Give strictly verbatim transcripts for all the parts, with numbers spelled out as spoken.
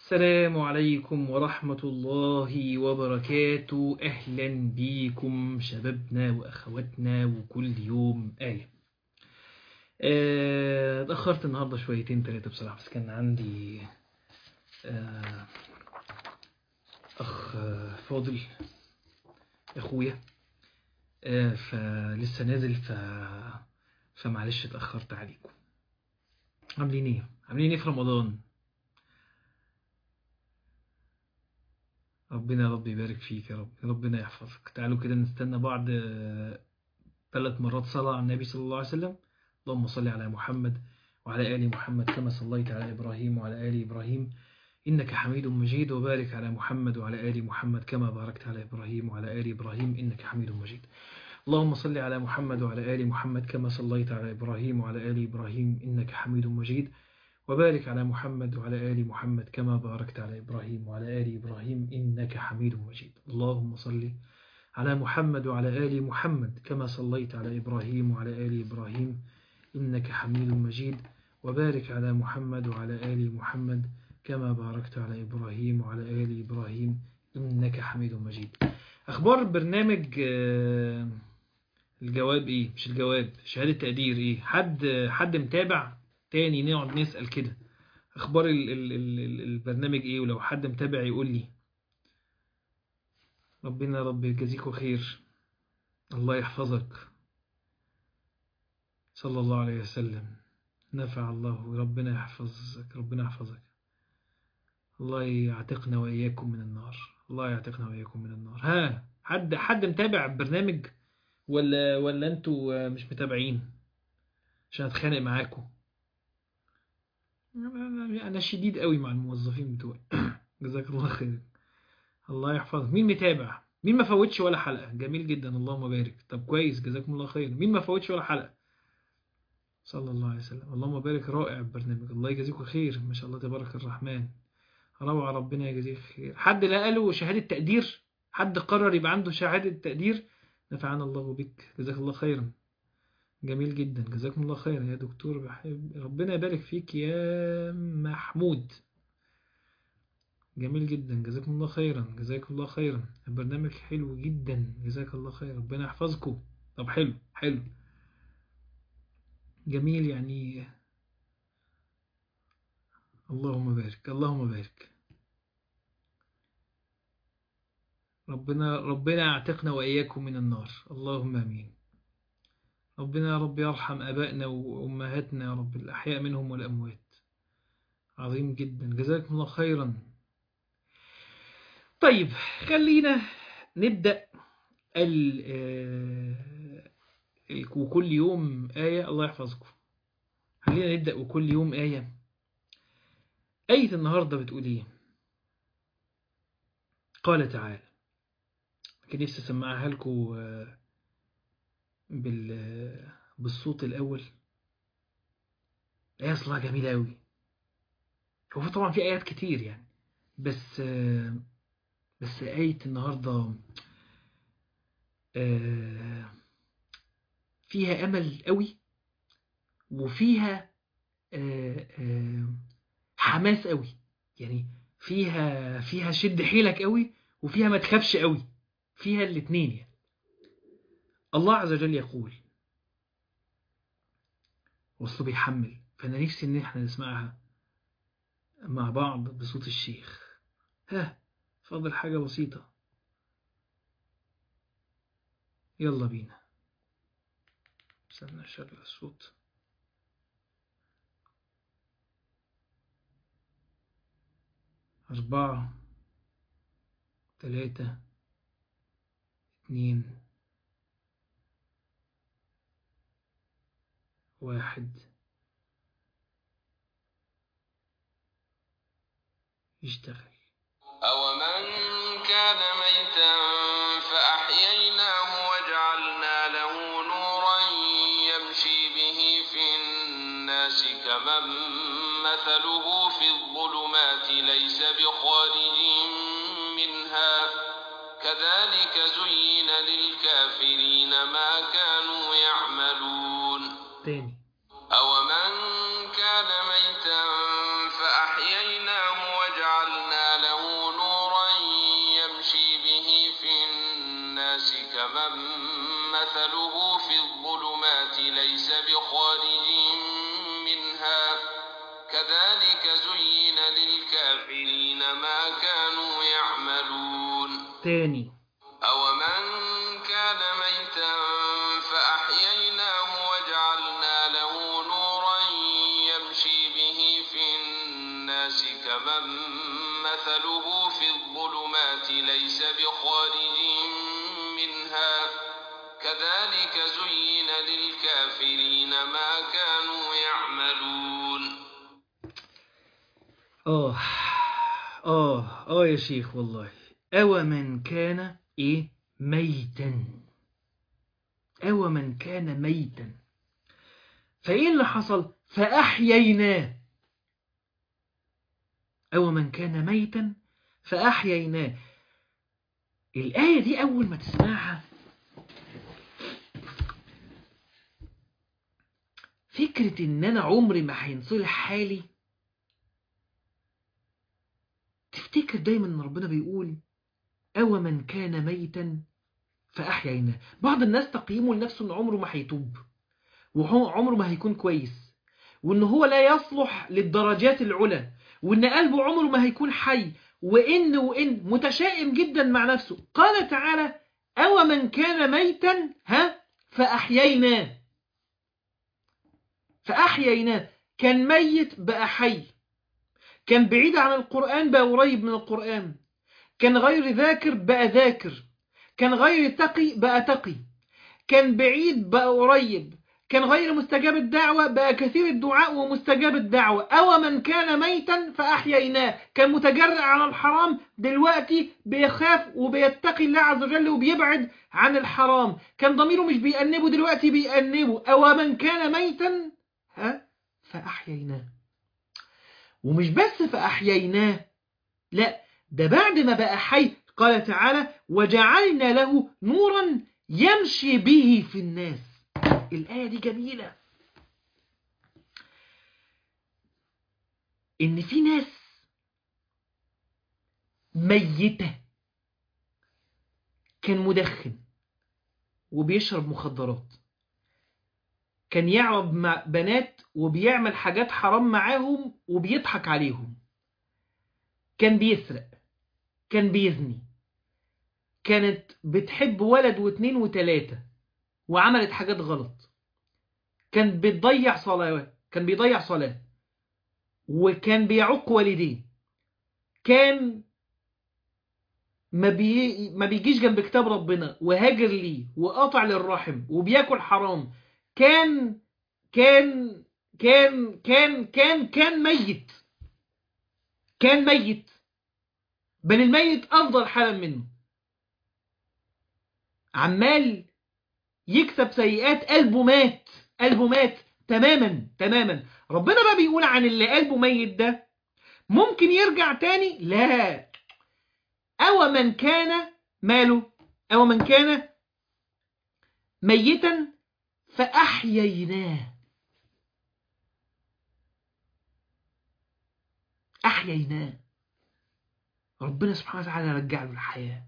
السلام عليكم ورحمة الله وبركاته. أهلا بيكم شبابنا وأخواتنا وكل يوم آية. آه، اتأخرت النهاردة شويتين تلاتة بصراحة، بس كان عندي آه، أخ آه، فاضل أخويا آه، فلسه نازل ف... فمعلش اتأخرت عليكم. عاملين ايه؟ عاملين ايه في رمضان؟ ربنا يا رب يبارك فيك، يا رب ربنا يحفظك. تعالوا كده نستنى بعض ثلاث مرات صلاة على النبي صلى الله عليه وسلم. اللهم صل على محمد وعلى آل محمد كما صليت على إبراهيم وعلى آل إبراهيم إنك حميد مجيد، وبارك على محمد وعلى آل محمد كما باركت على إبراهيم وعلى آل إبراهيم إنك حميد مجيد. اللهم صل على محمد وعلى آل محمد كما صليت على إبراهيم وعلى آل إبراهيم إنك حميد مجيد، وبارك على محمد وعلى آل محمد كما باركت على إبراهيم وعلى آل إبراهيم إنك حميد مجيد. اللهم صل على محمد وعلى آل محمد كما صليت على إبراهيم وعلى آل إبراهيم إنك حميد مجيد، وبارك على محمد وعلى آل محمد كما باركت على إبراهيم وعلى آل إبراهيم إنك حميد مجيد. أخبار برنامج الجواب إيه؟ مش الجواب، شهادة تقدير إيه؟ حد حد متابع تاني؟ نقعد نسأل كده أخبار ال ال ال البرنامج إيه، ولو حد متابع يقول لي. ربنا رب يجزيكوا خير، الله يحفظك، صلى الله عليه وسلم، نفع الله، ربنا يحفظك، ربنا يحفظك. الله يعتقنا وإياكم من النار، الله يعتقنا وإياكم من النار. ها، حد حد متابع البرنامج ولا ولا انتوا مش متابعين عشان اتخانق معاكم؟ انا شديد قوي مع الموظفين بتوعي. جزاك الله خير، الله يحفظك. مين متابع؟ مين ما فوتش ولا حلقة؟ جميل جدا، اللهم بارك. طب كويس، جزاكم الله خير. مين ما فوتش ولا حلقة؟ صلى الله عليه وسلم، اللهم بارك. رائع البرنامج، الله يجزيكم خير، ما شاء الله تبارك الرحمن، روعة، ربنا يجزيك خير. حد لقى له شهادة تقدير؟ حد قرر يبقى عنده شهادة تقدير؟ نفعنا الله بك، جزاك الله خيرا، جميل جدا، جزاكم الله خيرا يا دكتور، بحب ربنا يبارك فيك يا محمود، جميل جدا، جزاكم الله خيرا، جزاكم الله خيرا. البرنامج حلو جدا، جزاك الله خير، ربنا يحفظكم. طب حلو حلو جميل يعني، اللهم بارك، اللهم بارك. ربنا ربنا يعتقنا وإياكم من النار، اللهم آمين. ربنا يا رب يرحم آبائنا وأمهاتنا يا رب، الأحياء منهم والأموات. عظيم جدا، جزاكم الله خيرا. طيب خلينا نبدأ ال وكل يوم آية، الله يحفظكم. خلينا نبدأ وكل يوم آية. آية النهاردة بتقول إيه؟ قال تعالى، كان نفسي أسمعها لكم بال بالصوت الأول. آية أصلها جميلة أوي. هو طبعا في آيات كتير يعني، بس بس آية النهاردة فيها أمل قوي، وفيها حماس قوي، يعني فيها فيها شد حيلك قوي، وفيها ما تخافش قوي، فيها الاتنين يعني. الله عز وجل يقول، وصله بيحمل، فأنا نفسي إن احنا نسمعها مع بعض بصوت الشيخ. ها، فاضل حاجة بسيطة، يلا بينا. استنى أشغل الصوت. أربعة، تلاتة، اتنين، واحد، يشتغل. أومن كان ميتا فأحييناه وجعلنا له نورا يمشي به في الناس كمن مثله في الظلمات ليس بخارج منها كذلك زين للكافرين ما كانوا يعملون. تاني. أومن كان ميتا فأحييناه وجعلنا ما كانوا يعملون تاني. أومن كان ميتا فأحييناه وجعلنا له نورا يمشي به في الناس كمن مثله في الظلمات ليس بخارج منها كذلك زين للكافرين ما كانوا يعملون. آه آه آه يا شيخ والله. أومن كان إيه ميتا، أومن كان ميتا، فإيه اللي حصل؟ فأحييناه. أومن كان ميتا فأحييناه. الآية دي أول ما تسمعها فكرة إن أنا عمري ما هينصلح حالي، تفتكر دايما إن ربنا بيقول أومن كان ميتا فأحييناه. بعض الناس تقييمه لنفسه إن عمره ما هيتوب، وعمره ما هيكون كويس، وإن هو لا يصلح للدرجات العلى، وإن قلبه عمره ما هيكون حي، وإن وإن متشائم جدا مع نفسه. قال تعالى أومن كان ميتا ها فأحييناه. فأحييناه، كان ميت بقى حي، كان بعيد عن القرآن بقى قريب من القرآن، كان غير ذاكر بقى ذاكر، كان غير تقي بقى تقي، كان بعيد بقى قريب، كان غير مستجاب الدعوة بقى كثير الدعاء ومستجاب الدعوة. أومن كان ميتا فأحييناه، كان متجرع على الحرام دلوقتي بيخاف وبيتقي الله عز وجل وبيبعد عن الحرام، كان ضميره مش بيأنبه دلوقتي بيأنبه. أومن كان ميتا ها فأحييناه. ومش بس فأحييناه، لا، ده بعد ما بقى حي قال تعالى وجعلنا له نورا يمشي به في الناس. الآية دي جميلة. إن في ناس ميتة، كان مدخن وبيشرب مخدرات، كان يعرض مع بنات وبيعمل حاجات حرام معاهم وبيضحك عليهم، كان بيسرق، كان بيزني، كانت بتحب ولد واثنين وثلاثة وعملت حاجات غلط، كان بيضيع صلاة، كان بيضيع صلاة، وكان بيعق والديه، كان ما, بي... ما بيجيش جنب كتاب ربنا وهاجر ليه وقاطع للرحم وبياكل حرام، كان كان كان كان كان كان ميت، كان ميت، بل الميت أفضل حالا منه، عمال يكسب سيئات، قلبه مات، قلبه مات تماما تماما. ربنا بقى بيقول عن اللي قلبه ميت ده ممكن يرجع تاني؟ لا. أو من كان ماله، أو من كان ميتا فأحييناه. أحييناه، ربنا سبحانه وتعالى رجع له الحياة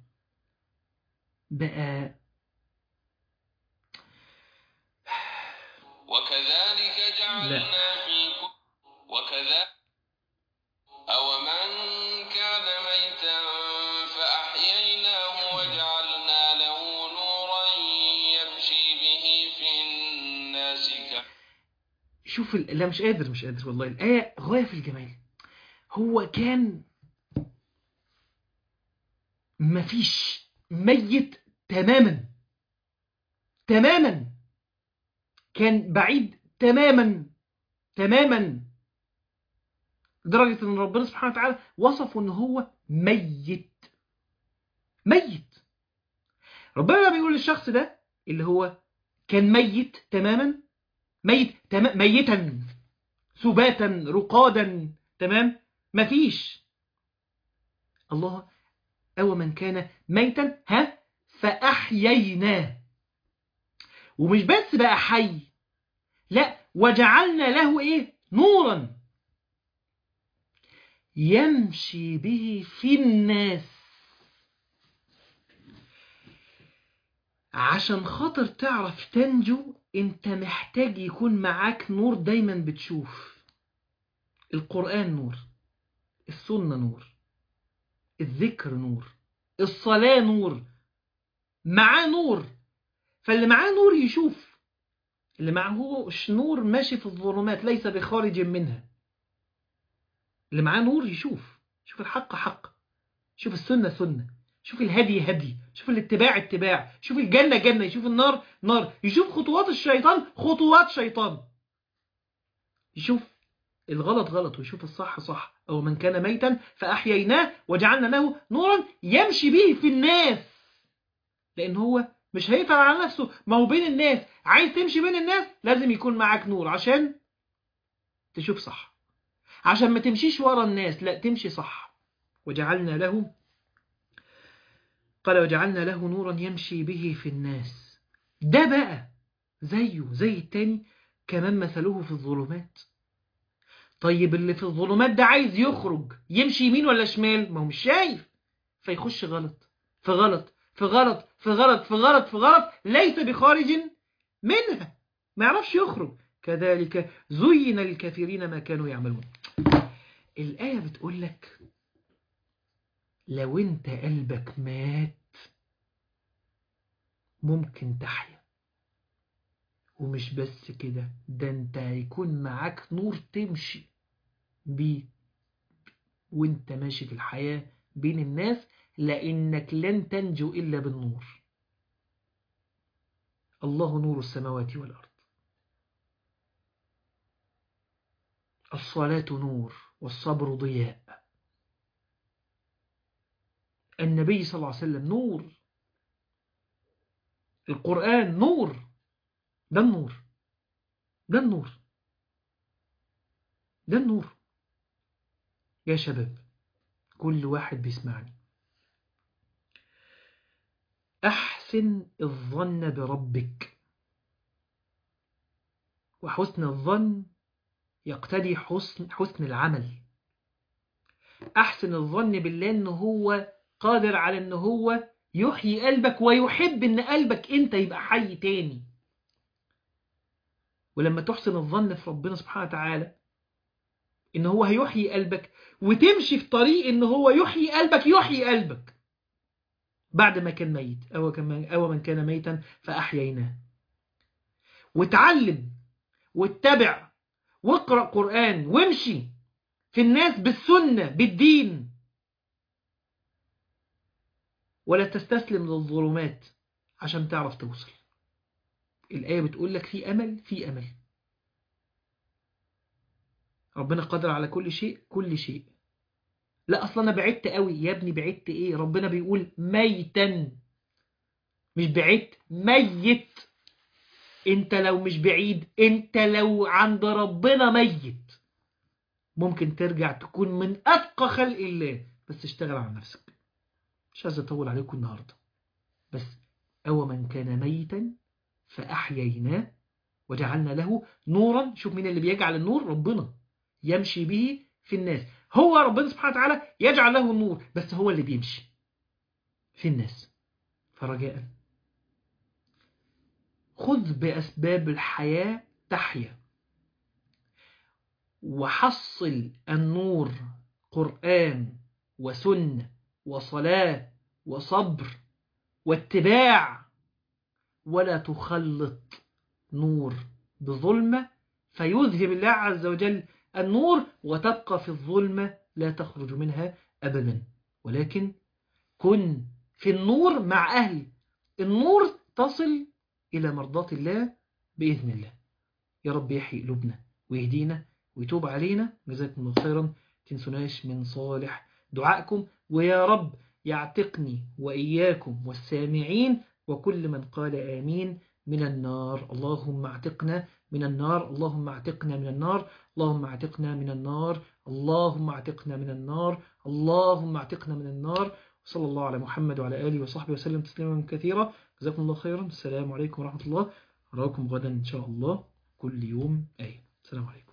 بقى. وكذلك جعلنا في وكذا أو من كان ميتا فأحييناه وجعلنا له نورا يمشي به في الناس. شوف ال... لا مش قادر مش قادر والله، الآية غاية في الجمال. هو كان مفيش، ميت تماما تماما، كان بعيد تماما تماما، لدرجة ان ربنا سبحانه وتعالى وصفه ان هو ميت ميت. ربنا بيقول للشخص ده اللي هو كان ميت تماما، ميت تمام، ميتا سباتا رقادا، تمام، مفيش. الله أو من كان ميتا ها فأحييناه. ومش بس بقى حي، لا، وجعلنا له ايه نورا يمشي به في الناس. عشان خاطر تعرف تنجو انت محتاج يكون معاك نور دايما بتشوف. القرآن نور، السنة نور، الذكر نور، الصلاة نور، معاه نور. فاللي معاه نور يشوف، اللي معه نور ماشي في الظلمات ليس بخارج منها. اللي معاه نور يشوف، شوف الحق حق، شوف السنة سنة، شوف الهدي هدي، شوف الاتباع اتباع، شوف الجنة جنة، يشوف النار نار، يشوف خطوات الشيطان خطوات شيطان، يشوف الغلط غلط ويشوف الصح صح. أو من كان ميتا فأحييناه وجعلنا له نورا يمشي به في الناس. لأن هو مش هيفعل على نفسه، ما هو بين الناس، عايز تمشي بين الناس لازم يكون معاك نور عشان تشوف صح، عشان ما تمشيش ورا الناس، لا تمشي صح. وجعلنا له، قال وجعلنا له نورا يمشي به في الناس. ده بقى زيه زي التاني، كمان مثله في الظلمات. طيب اللي في الظلمات ده عايز يخرج، يمشي يمين ولا شمال؟ ما هو مش شايف، فيخش غلط في غلط في غلط في غلط في غلط في غلط، ليس بخارج منها، ما يعرفش يخرج. كذلك زين للكافرين ما كانوا يعملون. الآية بتقول لك لو انت قلبك مات ممكن تحيا. ومش بس كده، ده انت هيكون معاك نور تمشي بيه وانت ماشي في الحياة بين الناس، لأنك لن تنجو إلا بالنور. الله نور السماوات والأرض. الصلاة نور والصبر ضياء. النبي صلى الله عليه وسلم نور. القرآن نور. ده النور، ده النور، ده النور. يا شباب، كل واحد بيسمعني، أحسن الظن بربك. وحسن الظن يقتضي حسن, حسن العمل. أحسن الظن بالله أنه هو قادر على أنه هو يحيي قلبك، ويحب أن قلبك أنت يبقى حي تاني. ولما تحسن الظن في ربنا سبحانه وتعالى أنه هو هيحيي قلبك، وتمشي في طريق أنه هو يحيي قلبك، يحيي قلبك بعد ما كان ميت. أو, كمان أو من كان ميتا فأحييناه. وتعلم واتبع واقرأ قرآن وامشي في الناس بالسنة بالدين، ولا تستسلم للظلمات عشان تعرف توصل. الآية بتقول لك في أمل، في أمل. ربنا قادر على كل شيء، كل شيء. لا أصلا أنا بعدت قوي. يا ابني بعدت إيه؟ ربنا بيقول ميتا، مش بعدت، ميت. انت لو مش بعيد، انت لو عند ربنا ميت، ممكن ترجع تكون من أتقى خلق الله. بس اشتغل على نفسك. مش عايز أطول عليكم النهاردة، بس أو من كان ميتا فأحييناه وجعلنا له نورا. شوف مين اللي بيجعل النور؟ ربنا. يمشي به في الناس. هو ربنا سبحانه وتعالى يجعل له النور، بس هو اللي بيمشي في الناس. فرجاء خذ بأسباب الحياة تحيا، وحصل النور قرآن وسنة وصلاة وصبر واتباع، ولا تخلط نور بظلمة فيذهب الله عز وجل النور، وتبقى في الظلمة لا تخرج منها أبدا. ولكن كن في النور مع أهل النور، تصل إلى مرضاة الله بإذن الله. يا رب يحيي قلوبنا ويهدينا ويتوب علينا. جزاكم الله خيرا. تنسوناش من صالح دعائكم، ويا رب يعتقني وإياكم والسامعين وكل من قال آمين من النار. اللهم اعتقنا من النار، اللهم اعتقنا من النار، اللهم اعتقنا من النار، اللهم اعتقنا من النار، اللهم اعتقنا من النار. صلى الله على محمد وعلى آله وصحبه وسلم تسليما كثيرا. جزاكم الله خيرا. السلام عليكم ورحمة الله. أراكم غدا إن شاء الله. كل يوم آية. السلام عليكم.